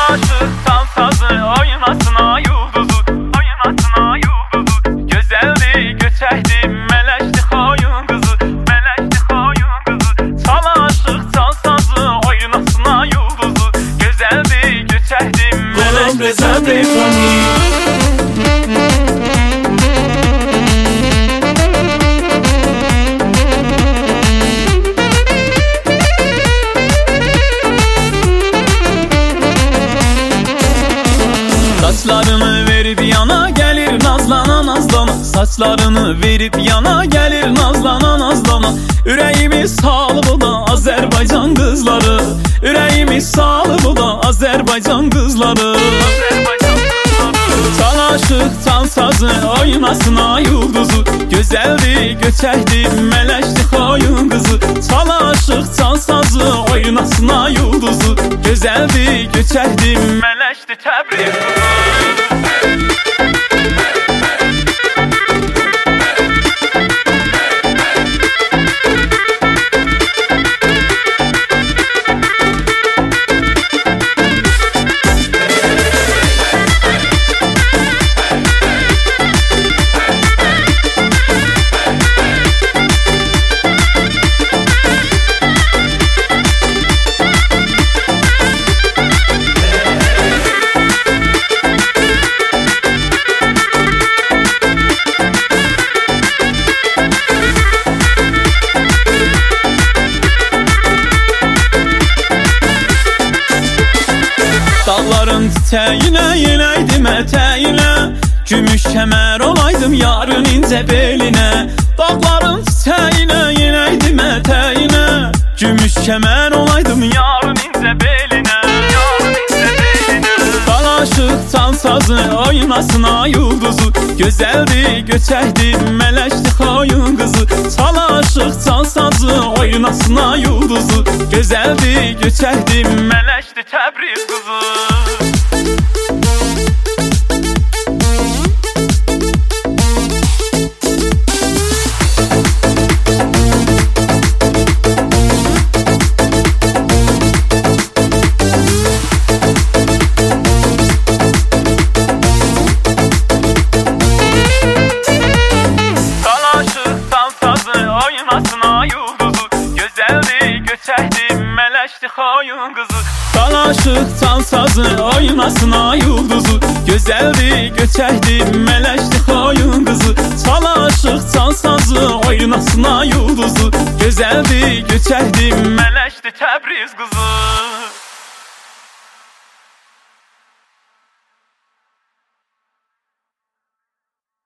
aşıqsan sazı, oynasına yulduzu, oynasına yulduzu. Gözəldi, göçəkdi, mələkdi xoyun qızı, mələkdi xoyun qızı. Çal aşıqsan sazı, oynasına yulduzu. Gözəldi, göçəkdi, mələkdi xoyun qızı. Saçlarını verip yana gelir nazlana nazlana, saçlarını verip yana gelir nazlana nazlana. Ürəyimi salıb o da Azərbaycan qızları, ürəyimi salıb o da Azərbaycan qızları. Çal aşıqsan sazı, oynasına yulduzu. Gözəldi, göçəkdi, mələkdi xoyun qızı. Çal aşıqsan sazı, oynasına yulduzu. Gözəldi, göçəkdi, mələkdi Təbriz qızı. Dağların çiçəyinə, yenəydim ətəyinə, gümüş kəmər olaydım yarın incə belinə. Dağların çiçəyinə, yenəydim ətəyinə, gümüş kəmər olaydım yarın incə belinə. Çal aşıqsan sazı, oynasına yulduzu. Gözəldi, göçəkdi, mələkdi xoyun qızı. Çal aşıqsan sazı, oynasına yulduzu. Gözəldi, göçəkdi, mələkdi Təbriz qızı. Oynasına yulduzu, gözəldi, göçəkdi, mələkdi xoyun qızı. Çal aşıqsan sazı, oynasına yulduzu. Gözəldi, göçəkdi, mələkdi xoyun qızı. Çal aşıqsan sazı, oynasına yulduzu. Gözəldi, göçəkdi, mələkdi Təbriz qızı.